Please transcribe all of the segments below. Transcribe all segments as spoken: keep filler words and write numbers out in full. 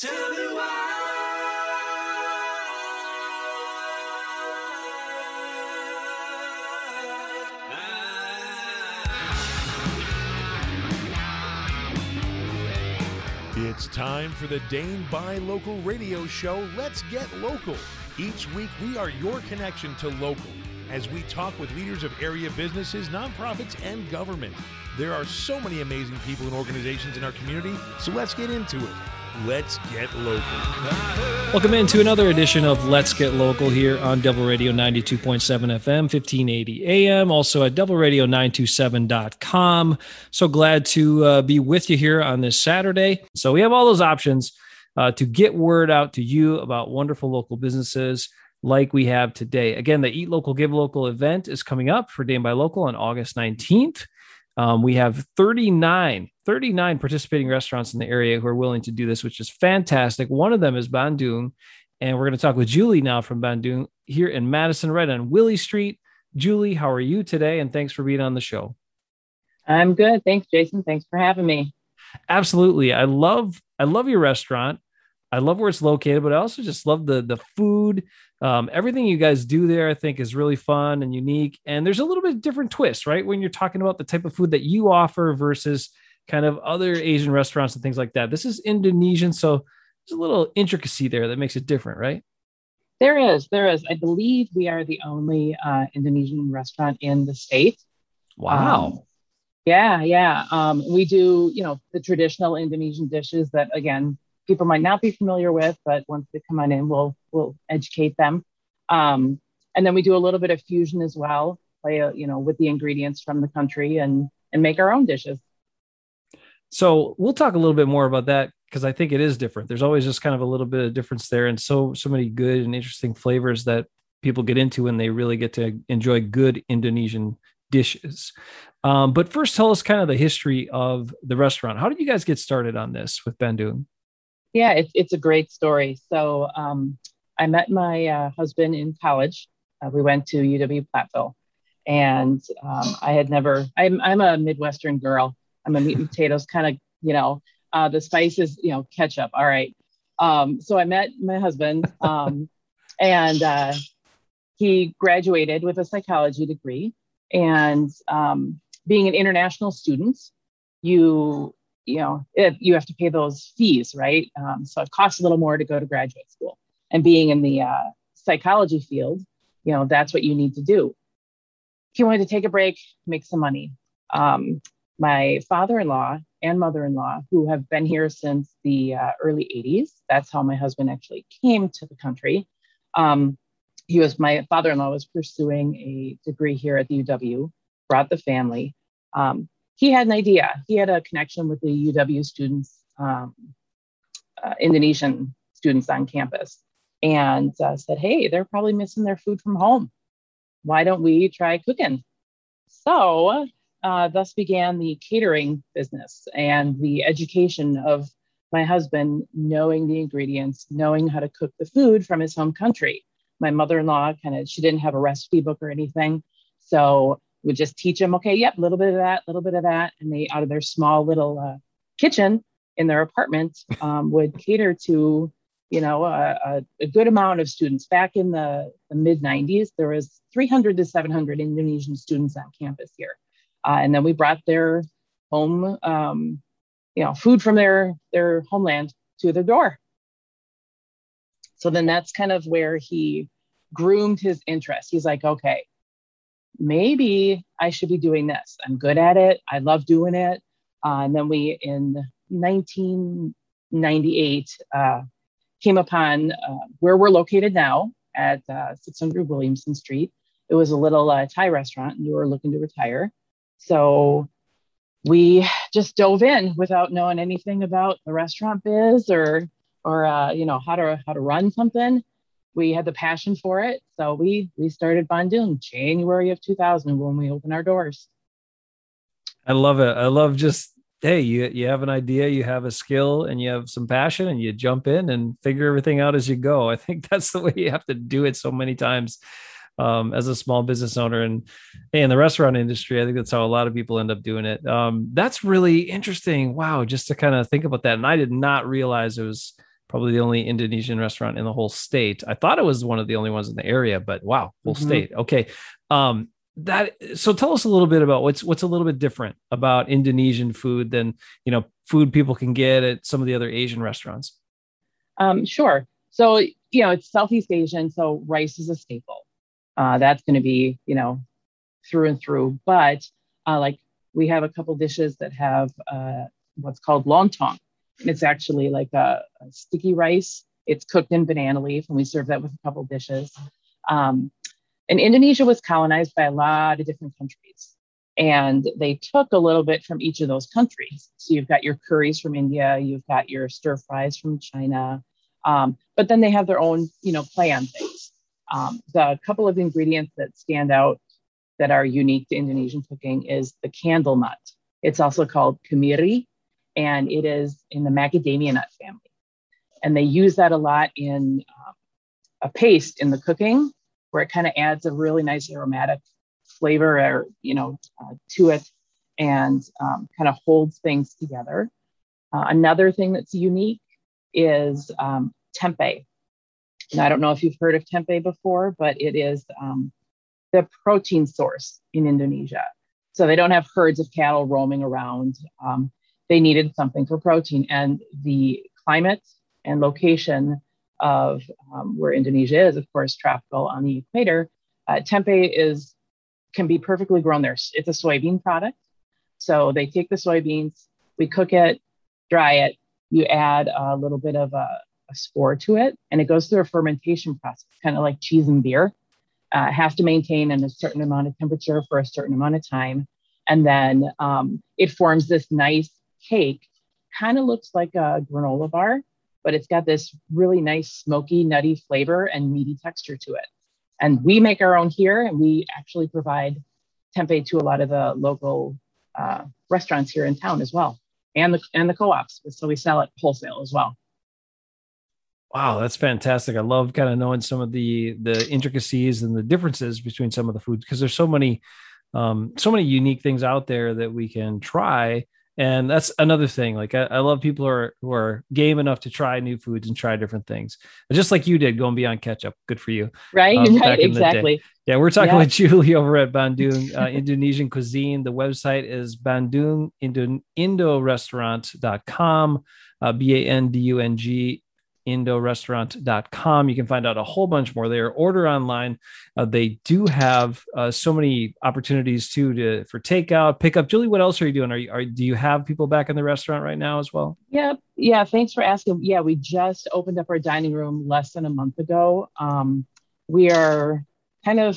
Tell me why. It's time for the Dane Buy Local radio show, Let's Get Local. Each week, we are your connection to local as we talk with leaders of area businesses, nonprofits, and government. There are so many amazing people and organizations in our community, so let's get into it. Let's get local. Welcome into another edition of Let's Get Local here on Double Radio ninety-two point seven F M, fifteen eighty A M, also at double radio nine two seven dot com. So glad to uh, be with you here on this Saturday. So we have all those options uh, to get word out to you about wonderful local businesses like we have today. Again, the Eat Local, Give Local event is coming up for Dane Buy Local on August nineteenth. Um, we have thirty-nine, thirty-nine participating restaurants in the area who are willing to do this, which is fantastic. One of them is Bandung, and we're going to talk with Julie now from Bandung here in Madison, right on Willie Street. Julie, how are you today? And thanks for being on the show. I'm good. Thanks, Jason. Thanks for having me. Absolutely. I love, I love your restaurant. I love where it's located, but I also just love the the food. Um, everything you guys do there, I think, is really fun and unique. And there's a little bit different twist, right? When you're talking about the type of food that you offer versus kind of other Asian restaurants and things like that. This is Indonesian, so there's a little intricacy there that makes it different, right? There is. There is. I believe we are the only uh, Indonesian restaurant in the state. Wow. Um, yeah, yeah. Um, we do, you know, the traditional Indonesian dishes that, again, people might not be familiar with, but once they come on in, we'll we'll educate them. Um, and then we do a little bit of fusion as well, play a, you know, with the ingredients from the country and and make our own dishes. So we'll talk a little bit more about that because I think it is different. There's always just kind of a little bit of difference there, and so so many good and interesting flavors that people get into when they really get to enjoy good Indonesian dishes. Um, but first, tell us kind of the history of the restaurant. How did you guys get started on this with Bandung? Yeah, it's it's a great story. So um, I met my uh, husband in college. Uh, we went to U W Platteville, and um, I had never. I'm I'm a Midwestern girl. I'm a meat and potatoes kind of, you know. Uh, the spices, you know, ketchup. All right. Um, so I met my husband, um, and uh, he graduated with a psychology degree. And um, being an international student, you you know, it, you have to pay those fees, right? Um, so it costs a little more to go to graduate school. And being in the uh, psychology field, you know, that's what you need to do. He wanted to take a break, make some money. Um, my father-in-law and mother-in-law, who have been here since the uh, early eighties, that's how my husband actually came to the country. Um, he was, my father-in-law was pursuing a degree here at the U W, brought the family. Um, He had an idea. He had a connection with the U W students, um, uh, Indonesian students on campus, and uh, said, hey, they're probably missing their food from home. Why don't we try cooking? So uh, thus began the catering business and the education of my husband, knowing the ingredients, knowing how to cook the food from his home country. My mother-in-law kind of, she didn't have a recipe book or anything. So would just teach them, okay, yep, a little bit of that, a little bit of that. And they, out of their small little uh, kitchen in their apartment, um, would cater to, you know, a, a, a good amount of students. Back in the, the mid nineties, there was three hundred to seven hundred Indonesian students on campus here. Uh, and then we brought their home, um, you know, food from their, their homeland to their door. So then that's kind of where he groomed his interest. He's like, okay, maybe I should be doing this. I'm good at it. I love doing it. Uh, and then we, in nineteen ninety-eight, uh, came upon uh, where we're located now at uh, six hundred Williamson Street. It was a little uh, Thai restaurant, and we were looking to retire. So we just dove in without knowing anything about the restaurant biz or, or uh, you know, how to how to run something. We had the passion for it. So we we started Bandung January of two thousand when we opened our doors. I love it. I love just, hey, you, you have an idea, you have a skill, and you have some passion, and you jump in and figure everything out as you go. I think that's the way you have to do it so many times um, as a small business owner. And hey, in the restaurant industry, I think that's how a lot of people end up doing it. Um, that's really interesting. Wow. Just to kind of think about that. And I did not realize it was probably the only Indonesian restaurant in the whole state. I thought it was one of the only ones in the area, but wow, whole mm-hmm. state. Okay. Um, that, so tell us a little bit about what's, what's a little bit different about Indonesian food than, you know, food people can get at some of the other Asian restaurants. Um, sure. So, you know, it's Southeast Asian. So rice is a staple. Uh, that's going to be, you know, through and through, but uh, like we have a couple dishes that have uh, what's called lontong. It's actually like a, a sticky rice. It's cooked in banana leaf, and we serve that with a couple dishes. Um, and Indonesia was colonized by a lot of different countries, and they took a little bit from each of those countries. So you've got your curries from India, you've got your stir fries from China, um, but then they have their own, you know, play on things. Um, the couple of ingredients that stand out that are unique to Indonesian cooking is the candle nut. It's also called kemiri, and it is in the macadamia nut family. And they use that a lot in um, a paste in the cooking, where it kind of adds a really nice aromatic flavor, or, you know, uh, to it, and um, kind of holds things together. Uh, another thing that's unique is um, tempeh. And I don't know if you've heard of tempeh before, but it is um, the protein source in Indonesia. So they don't have herds of cattle roaming around. Um, they needed something for protein, and the climate and location of um, where Indonesia is, of course, tropical on the equator. Uh, tempeh is can be perfectly grown there. It's a soybean product. So they take the soybeans, we cook it, dry it, you add a little bit of a, a spore to it, and it goes through a fermentation process, kind of like cheese and beer. Uh, has to maintain in a certain amount of temperature for a certain amount of time. And then um, it forms this nice cake, kind of looks like a granola bar, but it's got this really nice smoky, nutty flavor and meaty texture to it. And we make our own here, and we actually provide tempeh to a lot of the local uh, restaurants here in town as well, and the, and the co-ops. So we sell it wholesale as well. Wow, that's fantastic. I love kind of knowing some of the the intricacies and the differences between some of the foods, because there's so many um, so many unique things out there that we can try. And that's another thing. Like I, I love people who are who are game enough to try new foods and try different things, just like you did going beyond ketchup. Good for you. Right, um, right, exactly. Yeah, we're talking yeah. with Julie over at Bandung uh, Indonesian Cuisine. The website is bandung indo restaurant dot com, uh, B A N D U N G indo restaurant dot com. You can find out a whole bunch more there. Order online. Uh, they do have uh, so many opportunities too to for takeout, pick up. Julie, what else are you doing? Are you are do you have people back in the restaurant right now as well? Yeah, yeah. Thanks for asking. Yeah, we just opened up our dining room less than a month ago. Um, we are kind of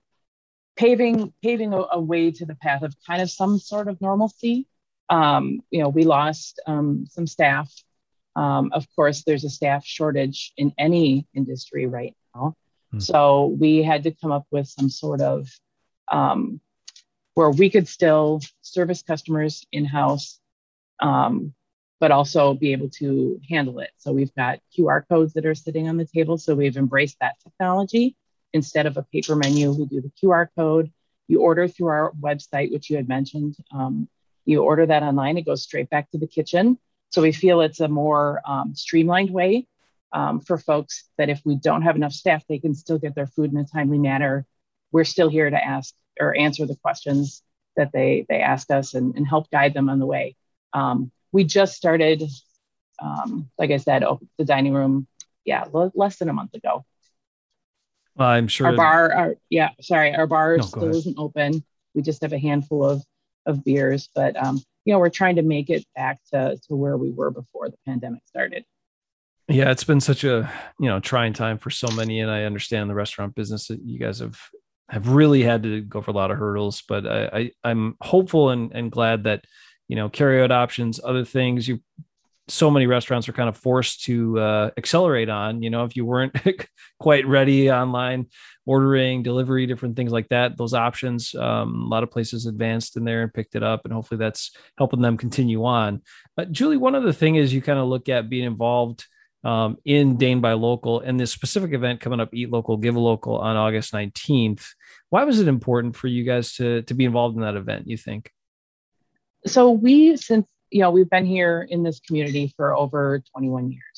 paving paving a, a way to the path of kind of some sort of normalcy. Um, you know, we lost um, some staff. Um, of course, there's a staff shortage in any industry right now. Hmm. So we had to come up with some sort of um, where we could still service customers in-house, um, but also be able to handle it. So we've got Q R codes that are sitting on the table. So we've embraced that technology. Instead of a paper menu, we do the Q R code. You order through our website, which you had mentioned. Um, you order that online, it goes straight back to the kitchen. So we feel it's a more um, streamlined way um, for folks that if we don't have enough staff, they can still get their food in a timely manner. We're still here to ask or answer the questions that they they ask us and, and help guide them on the way. Um, we just started, um, like I said, open the dining room, yeah, l- less than a month ago. Well, I'm sure our bar, our, yeah, sorry, our bar no, still isn't open. We just have a handful of of beers, but um, you know, we're trying to make it back to, to where we were before the pandemic started. Yeah, it's been such a, you know, trying time for so many. And I understand the restaurant business that you guys have, have really had to go for a lot of hurdles, but I, I I'm hopeful and, and glad that, you know, carryout options, other things, you, so many restaurants are kind of forced to uh, accelerate on, you know, if you weren't quite ready online, ordering, delivery, different things like that, those options, um, a lot of places advanced in there and picked it up, and hopefully that's helping them continue on. Uh, Julie, one other thing is you kind of look at being involved um, in Dane Buy Local and this specific event coming up, Eat Local, Give Local on August nineteenth. Why was it important for you guys to, to be involved in that event, you think? So we, since, you know, we've been here in this community for over twenty-one years.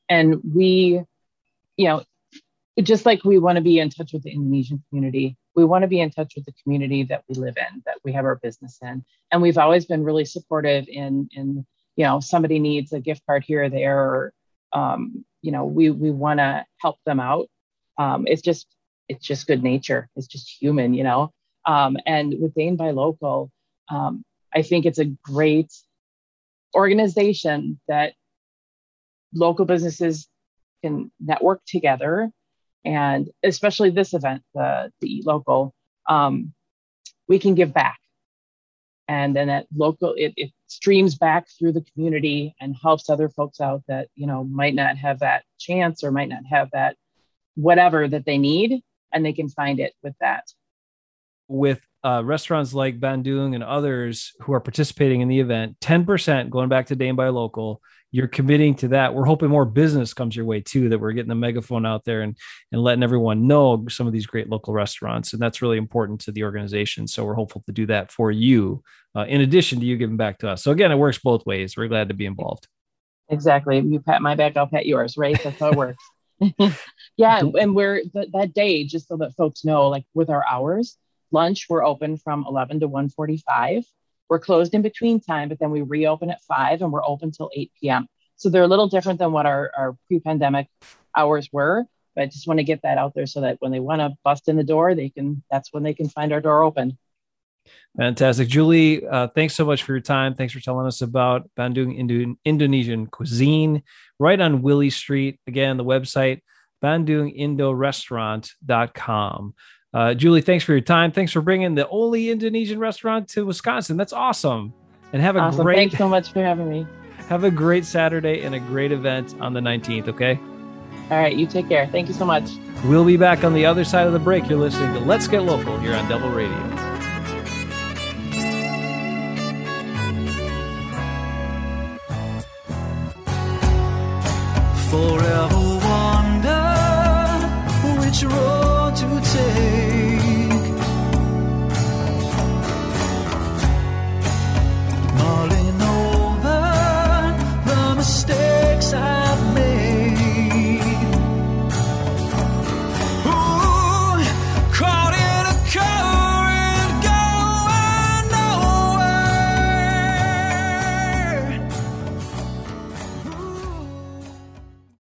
And we, you know, just like we want to be in touch with the Indonesian community, we want to be in touch with the community that we live in, that we have our business in. And we've always been really supportive in, in you know, somebody needs a gift card here or there, or, um, you know, we, we want to help them out. Um, it's just, it's just good nature. It's just human, you know. Um, and with Dane Buy Local, um, I think it's a great organization that local businesses can network together. And especially this event, the, the Eat Local, um, we can give back. And then that local, it, it streams back through the community and helps other folks out that, you know, might not have that chance or might not have that whatever that they need, and they can find it with that. With uh, restaurants like Bandung and others who are participating in the event, ten percent going back to Dane Buy Local, you're committing to that. We're hoping more business comes your way too, that we're getting the megaphone out there and, and letting everyone know some of these great local restaurants. And that's really important to the organization. So we're hopeful to do that for you, uh, in addition to you giving back to us. So again, it works both ways. We're glad to be involved. Exactly. You pat my back, I'll pat yours, right? That's how it works. Yeah. And we're th- that day, just so that folks know, like with our hours, lunch, we're open from eleven to one forty-five. We're closed in between time, but then we reopen at five and we're open till eight p.m. So they're a little different than what our, our pre-pandemic hours were, but I just want to get that out there so that when they want to bust in the door, they can, that's when they can find our door open. Fantastic. Julie, uh, thanks so much for your time. Thanks for telling us about Bandung Indo- Indonesian cuisine right on Willie Street. Again, the website, bandung indo restaurant dot com. Uh, Julie, thanks for your time. Thanks for bringing the only Indonesian restaurant to Wisconsin. That's awesome. And have a awesome. great, thanks so much for having me. Have a great Saturday and a great event on the nineteenth. Okay. All right. You take care. Thank you so much. We'll be back on the other side of the break. You're listening to Let's Get Local here on Devil Radio. Forever